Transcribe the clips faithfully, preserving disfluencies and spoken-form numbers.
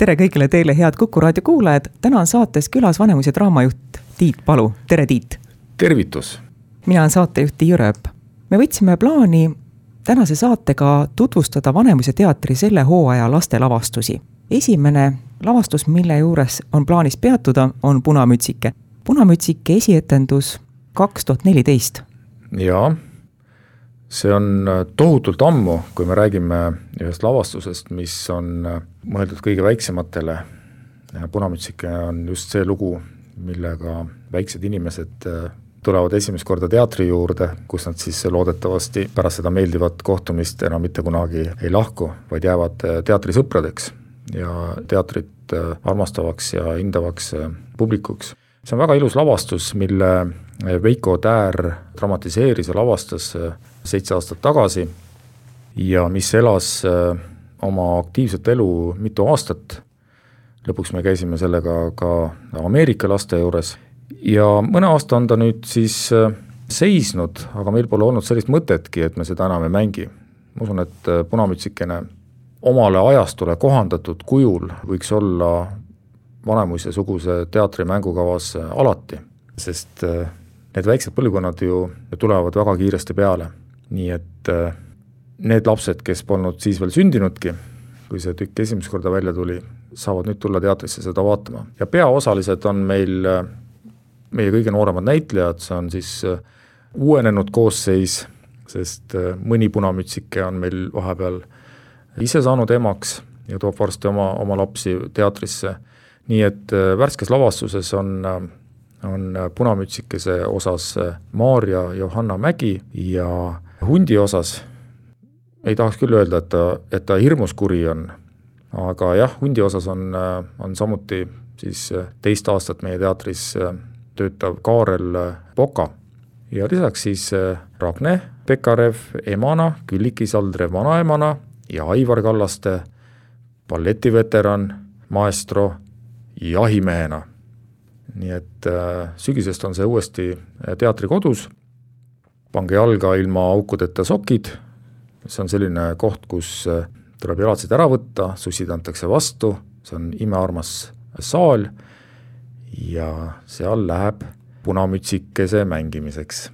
tere kõigile teile, head Kuku raadio kuulajad. Täna on saates külas Vanemuise draamajuht Tiit Palu. Tere, Tiit! Tervitus! Mina olen saatejuht Tiia Rööp. Me võtsime plaani tänase saatega tutvustada Vanemuise teatri selle hooaja lastelavastusi. Esimene lavastus, mille juures on plaanis peatuda, on Punamütsike. Punamütsike esietendus kaks tuhat neliteist. Jaa, see on tohutult ammu, kui me räägime ühest lavastusest, mis on mõeldud kõige väiksematele. Punamütsike on just see lugu, millega väiksed inimesed tulevad esimest korda teatri juurde, kus nad siis loodetavasti pärast seda meeldivat kohtumist enam mitte kunagi ei lahku, vaid jäävad teatrisõpradeks ja teatrit armastavaks ja hindavaks publikuks. See on väga ilus lavastus, mille Veiko Täär dramatiseeris ja lavastas seitse aastat tagasi ja mis elas oma aktiivset elu mitu aastat. Lõpuks me käisime sellega ka Ameerika laste juures ja mõne aasta on ta nüüd siis seisnud, aga meil pole olnud sellist mõtetki, et me seda enam ei mängi. Ma usun, et Punamütsikene omale ajastule kohandatud kujul võiks olla Vanemuise suguse teatri mängukavas alati, sest need väiksed põlvkonnad ju tulevad väga kiiresti peale. Nii et need lapsed, kes polnud siis veel sündinudki, kui see tükk esimest korda välja tuli, saavad nüüd tulla teatrisse seda vaatama. Ja peaosalised on meil meie kõige nooremad näitlejad, see on siis uuenenud koosseis, sest mõni Punamütsike on meil vahepeal ise saanud emaks ja toob varsti oma, oma lapsi teatrisse. Nii et värskes lavastuses on, on Punamütsikese osas Maarja Johanna Mägi ja hundi osas ei tahaks küll öelda, et ta, et ta hirmus kuri on, aga jah, hundi osas on, on samuti siis teist aastat meie teatris töötav Kaarel Poka ja lisaks siis Ragne Pekarev emana, Külliki Saldrev vanaemana ja Aivar Kallaste balletiveteran, maestro jahimehena. Nii et äh, sügisest on see uuesti teatri kodus. Pange jalga ilma aukudeta sokid. See on selline koht, kus tuleb jalatsid ära võtta, sussid antakse vastu. See on imearmas saal ja seal läheb Punamütsikese mängimiseks.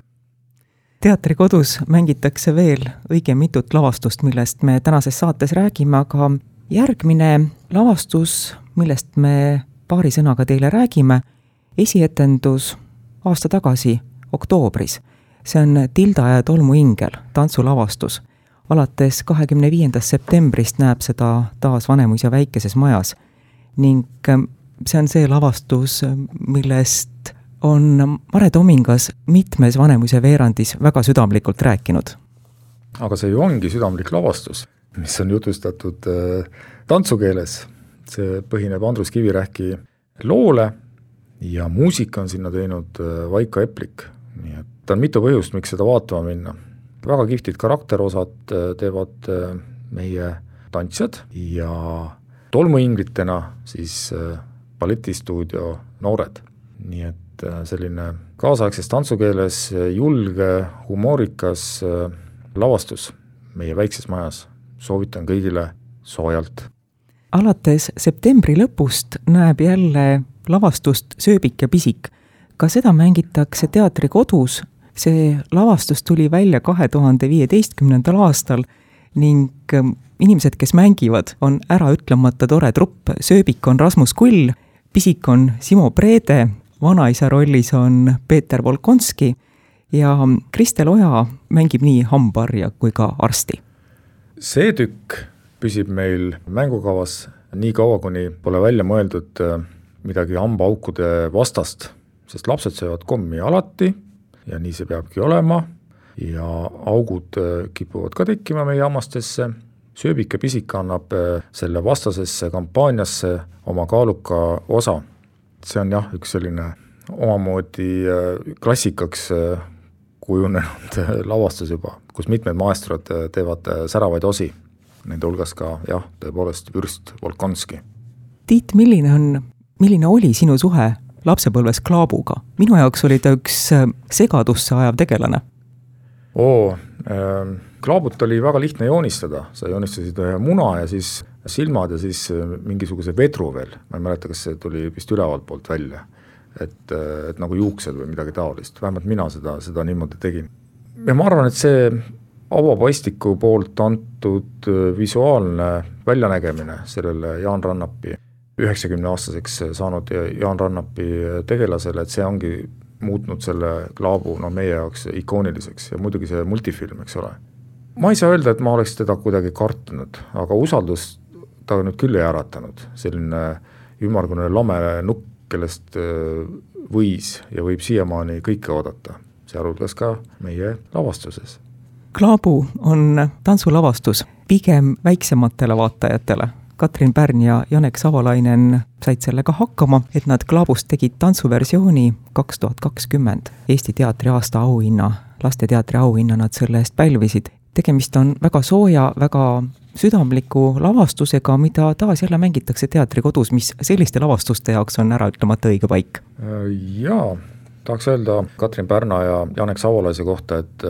Teatri kodus mängitakse veel õige mitut lavastust, millest me tänases saates räägime, aga järgmine lavastus, millest me paari sõnaga teile räägime, esietendus aasta tagasi, oktoobris. See on Tilda ja tolmuingel, tantsulavastus. Alates kahekümne viiendast septembrist näeb seda taas Vanemuise väikeses majas. Ning see on see lavastus, millest on Mare Tomingas mitmes Vanemuise veerandis väga südamlikult rääkinud. Aga see ju ongi südamlik lavastus, mis on jutustatud tantsukeeles. See põhineb Andrus Kivirähki loole ja muusika on sinna teinud Vaika Eplik. Nii et on mitu põhjust, miks seda vaatama minna. Väga kihvtid karakterosad teevad meie tantsjad ja tolmuinglitena siis balletistuudio noored. Nii et selline kaasaegses tantsukeeles julge, humoorikas lavastus meie väikses majas. Soovitan kõigile soojalt. Alates septembri lõpust näeb jälle lavastust Sööbik ja pisik. Ka seda mängitakse teatri kodus. See lavastus tuli välja kahe tuhande viieteistkümnendal aastal ning inimesed, kes mängivad, on ära ütlemata tore trupp. Sööbik on Rasmus Kull, pisik on Simo Preede, vanaisa rollis on Peeter Volkonski ja Kristel Oja mängib nii hambaarja kui ka arsti. See tükk püsib meil mängukavas nii kaua, kuni pole välja mõeldud midagi hambaaukude vastast, sest lapsed söövad kommi alati ja nii see peabki olema ja augud kipuvad ka tekkima meie hammastesse. Sööbik ja pisik annab selle vastasesse kampaaniasse oma kaaluka osa. See on jah, üks selline omamoodi klassikaks kujunenud lavastus juba, kus mitmed maestrod teevad säravaid osi. Nende hulgas ka, jah, tõepoolest Vürst Volkonski. Tiit, milline on, milline oli sinu suhe lapsepõlves Klaabuga? Minu jaoks oli ta üks segadusse ajav tegelane. Oo, äh, Klaabut oli väga lihtne joonistada, sa joonistasid ühe muna ja siis silmad ja siis mingisuguse vedru veel, ma ei mäleta, kas see tuli vist ülevalt poolt välja, et, et nagu juuksed või midagi taolist, vähemalt mina seda, seda niimoodi tegin. Ja ma arvan, et see avapaistiku poolt antud visuaalne väljanägemine sellele Jaan Rannapi üheksakümne aastaseks saanud Jaan Rannapi tegelasele, et see ongi muutnud selle Klaabu no, meie jaoks ikooniliseks ja muidugi see multifilm, eks ole. Ma ei saa öelda, et ma oleks teda kuidagi kartnud, aga usaldust ta nüüd küll ei äratanud. Selline ümmargune lame nukk, kellest võis ja võib siiamaani kõike oodata, sealhulgas ka meie lavastuses. Klaabu on tantsulavastus pigem väiksematele vaatajatele. Katrin Pärn ja Janek Savalainen said sellega hakkama, et nad Klaabust tegid tantsuversiooni kaks tuhat kakskümmend. Eesti teatri aasta auhinna, lasteteatri auhinna nad selle eest pälvisid. Tegemist on väga sooja, väga südamliku lavastusega, mida taas jälle mängitakse teatrikodus, mis selliste lavastuste jaoks on ära ütlemata õige paik. Jaa, tahaks öelda Katrin Pärna ja Janek Savalaise kohta, et,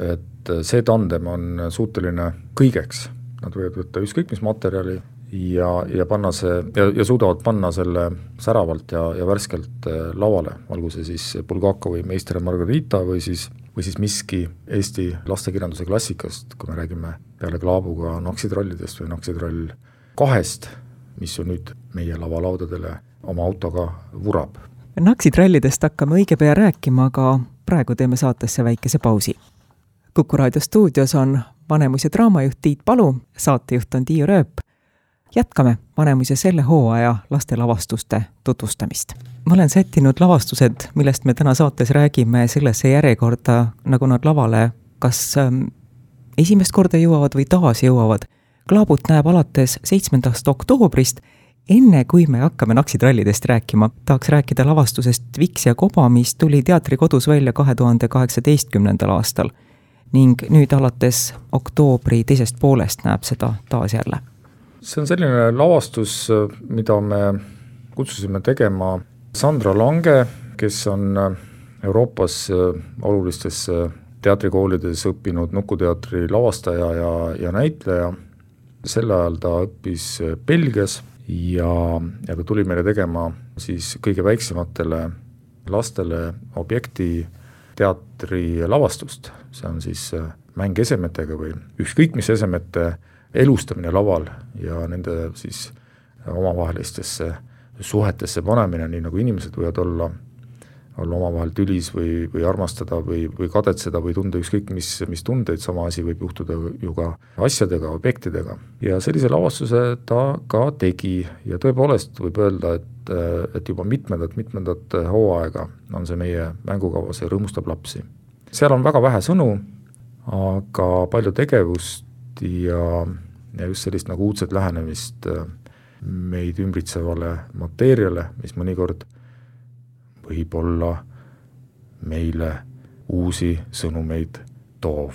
et see tandem on suuteline kõigeks. Nad võivad võtta ükskõik mis materjali ja, ja, panna see, ja, ja suudavad panna selle säravalt ja, ja värskelt lavale, olgu see siis Bulgakov või Meister ja Margarita või siis või siis miski Eesti lastekirjanduse klassikast, kui me räägime peale Klaabuga Naksitrallidest või Naksitrall kahest, mis on nüüd meie lavalaudadele oma autoga vurab. Naksitrallidest hakkame õige pea rääkima, aga praegu teeme saatesse väikese pausi. Kuku Raadio stuudios on Vanemuise draamajuht Tiit Palu, saatejuht on Tiiu Rööp. Jätkame Vanemuise selle hooaja lastelavastuste tutvustamist. Ma olen sättinud lavastused, millest me täna saates räägime sellesse järjekorda, nagu nad lavale kas ähm, esimest korda jõuavad või taas jõuavad. Klaabut näeb alates seitsmendast oktoobrist, enne kui me hakkame Naksitrallidest rääkima. Tahaks rääkida lavastusest Viks ja Koba, mis tuli teatrikodus välja kahe tuhande kaheksateistkümnendal aastal ning nüüd alates oktoobri teisest poolest näeb seda taas jälle. See on selline lavastus, mida me kutsusime tegema Sandra Lange, kes on Euroopas olulistes teatrikoolides õppinud nukuteatri lavastaja ja, ja näitleja. Sel ajal ta õppis Belgias ja, ja ta tuli meile tegema siis kõige väiksematele lastele objekti teatri lavastust. See on siis mäng esemetega või ükskõik mis esemete elustamine laval ja nende siis omavahelistesse suhetesse panemine, nii nagu inimesed võivad olla, olla omavahel tülis või, või armastada või, või kadetseda või tunda ükskõik mis, mis tundeid, sama asi võib juhtuda ju ka asjadega, objektidega. Ja sellise lavastuse ta ka tegi ja tõepoolest võib öelda, et, et juba mitmendat, mitmendat hooaega on see meie mängukava, see Rõõmustab lapsi. Seal on väga vähe sõnu, aga palju tegevust ja, ja just sellist nagu uudset lähenemist meid ümbritsevale mateeriale, mis mõnikord võib olla meile uusi sõnumeid toov.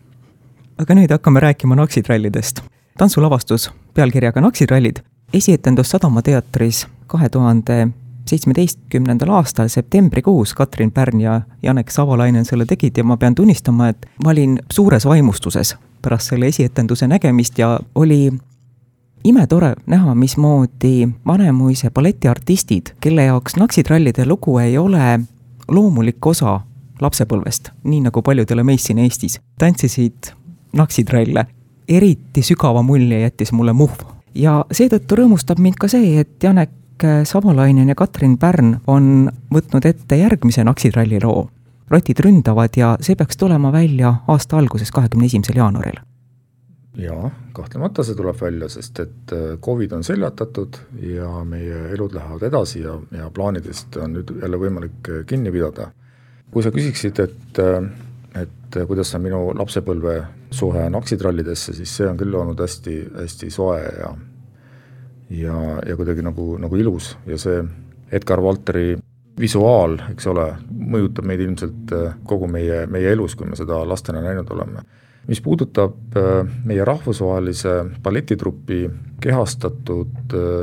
Aga nüüd hakkame rääkima Naksitrallidest. Tantsulavastus pealkirjaga Naksitrallid esietendus Sadama teatris kahe tuhande seitsmeteistkümnendal aastal septembrikuus Katrin Pärn ja Janek Savalainen selle tegid ja ma pean tunnistama, et ma olin suures vaimustuses pärast selle esietenduse nägemist ja oli imetore näha, mismoodi Vanemuise balletiartistid, kelle jaoks Naksitrallide lugu ei ole loomulik osa lapsepõlvest, nii nagu paljudele meist siin Eestis, tantsisid Naksitralle. Eriti sügava mulje jättis mulle Muhv. Ja seetõttu rõõmustab mind ka see, et Janek Savalainen ja Katrin Pärn on võtnud ette järgmise Naksitralli loo. Rotid ründavad ja see peaks tulema välja aasta alguses kahekümne esimesel jaanuaril. Jaa, kahtlemata see tuleb välja, sest et Covid on seljatatud ja meie elud lähevad edasi ja, ja plaanidest on nüüd jälle võimalik kinni pidada. Kui sa küsiksid, et, et kuidas on minu lapsepõlve suhe Naksitrallidesse, siis see on küll olnud hästi, hästi soe ja, ja, ja kuidagi nagu, nagu ilus ja see Edgar Valteri visuaal, eks ole, mõjutab meid ilmselt kogu meie, meie elus, kui me seda lastena näinud oleme. Mis puudutab meie rahvusvahelise balletitrupi kehastatud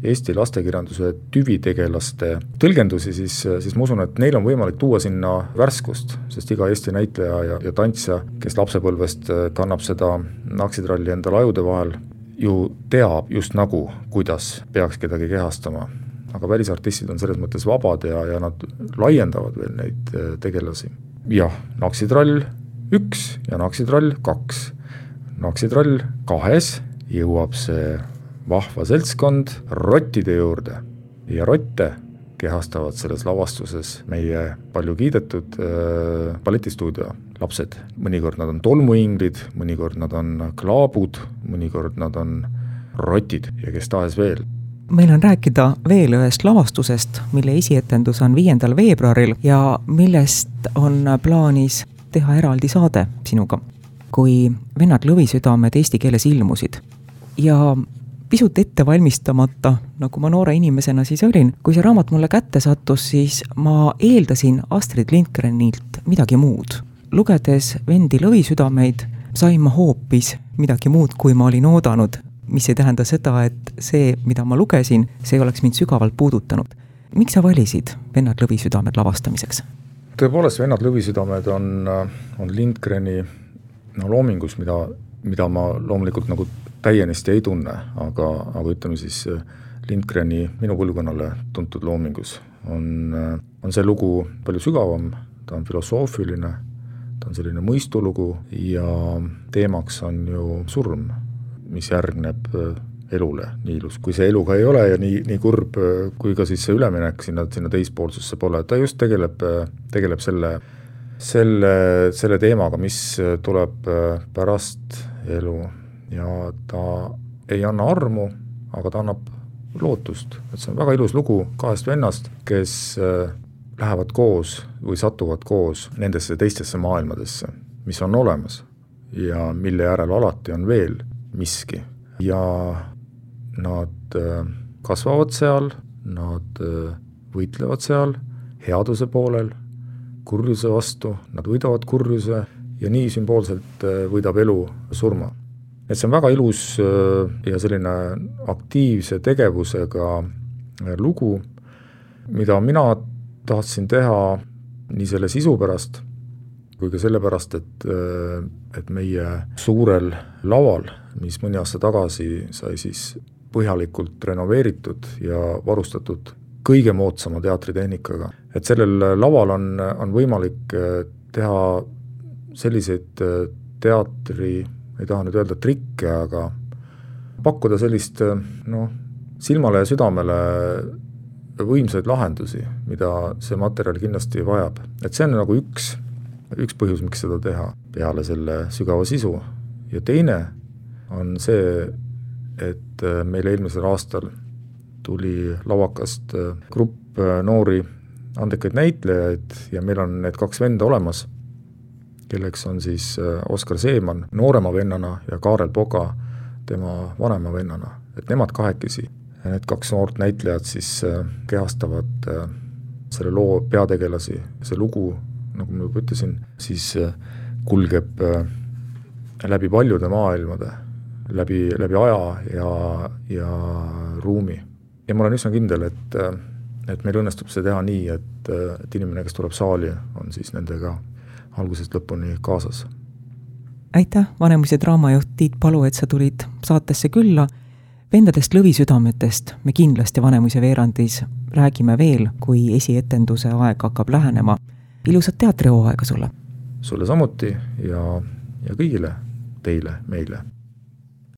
Eesti lastekirjanduse tüvitegelaste tõlgendusi, siis, siis ma usun, et neil on võimalik tuua sinna värskust, sest iga Eesti näitleja ja, ja tantsija, kes lapsepõlvest kannab seda naksitralli endale ajude vahel, ju teab just nagu, kuidas peaks kedagi kehastama. Aga välisartistid on selles mõttes vabad ja, ja nad laiendavad veel neid tegelasi. Jah, naksitrall üks ja naksitrall kaks. Naksitrall kahes jõuab see vahva seltskond rottide juurde ja rotte kehastavad selles lavastuses meie palju kiidetud äh, balletistuudio lapsed. Mõnikord nad on tolmuinglid, mõnikord nad on klaabud, mõnikord nad on rotid ja kes tahes veel. Meil on rääkida veel ühest lavastusest, mille esietendus on viiendal veebruaril ja millest on plaanis teha eraldi saade sinuga, kui Vennad Lõvisüdamed eesti keeles ilmusid. Ja pisut ette valmistamata, nagu ma noore inimesena siis olin, kui see raamat mulle kätte sattus, siis ma eeldasin Astrid Lindgrenilt midagi muud. Lugedes Vendi Lõvisüdameid sain ma hoopis midagi muud, kui ma olin oodanud, mis ei tähenda seda, et see, mida ma lugesin, see oleks mind sügavalt puudutanud. Miks sa valisid Vennad Lõvisüdamed lavastamiseks? Tõepoolest, Vennad Lõvisüdamed on, on Lindgreni no, loomingus, mida, mida ma loomulikult nagu täienisti ei tunne, aga, aga ütleme siis Lindgreni minu põlvkonnale tuntud loomingus on, on see lugu palju sügavam, ta on filosoofiline, ta on selline mõistulugu ja teemaks on ju surm, mis järgneb elule nii ilus. Kui see elu ka ei ole ja nii, nii kurb, kui ka siis see üleminek sinna, sinna teispoolsusse pole, ta just tegeleb, tegeleb selle, selle, selle teemaga, mis tuleb pärast elu ja ta ei anna armu, aga ta annab lootust. Et see on väga ilus lugu kahest vennast, kes lähevad koos või satuvad koos nendesse teistesse maailmadesse, mis on olemas ja mille järel alati on veel miski. Ja nad kasvavad seal, nad võitlevad seal headuse poolel, kurjuse vastu, nad võidavad kurjuse ja nii sümboolselt võidab elu surma. Et see on väga ilus ja selline aktiivse tegevusega lugu, mida mina tahtsin teha nii selle sisu pärast, kui ka selle pärast, et, et meie suurel laval, mis mõni aasta tagasi sai siis põhjalikult renoveeritud ja varustatud kõige moodsama teatritehnikaga. Et sellel laval on, on võimalik teha selliseid teatri, ei taha nüüd öelda trikke, aga pakkuda sellist no, silmale ja südamele võimsaid lahendusi, mida see materjal kindlasti vajab. Et see on nagu üks, üks põhjus, miks seda teha peale selle sügava sisu. Ja teine on see, et meil eelmisel aastal tuli lavakast grupp noori andekaid näitlejaid ja meil on need kaks venda olemas, kelleks on siis Oskar Seeman noorema vennana ja Kaarel Poga tema vanema vennana. Et nemad kahekesi, need kaks noort näitlejad siis kehastavad selle loo peategelasi. See lugu, nagu ma juba ütlesin, siis kulgeb läbi paljude maailmade, läbi, läbi aja ja, ja ruumi. Ja ma olen üsna kindel, et, et meil õnnestub see teha nii, et, et inimene, kes tuleb saali, on siis nendega algusest lõpuni kaasas. Aitäh, Vanemuise draamajuht Tiit Palu, et sa tulid saatesse külla. Vendadest Lõvisüdametest me kindlasti Vanemuise veerandis räägime veel, kui esietenduse aeg hakkab lähenema. Ilusat teatrihooaega sulle! Sulle samuti ja, ja kõigile teile, meile.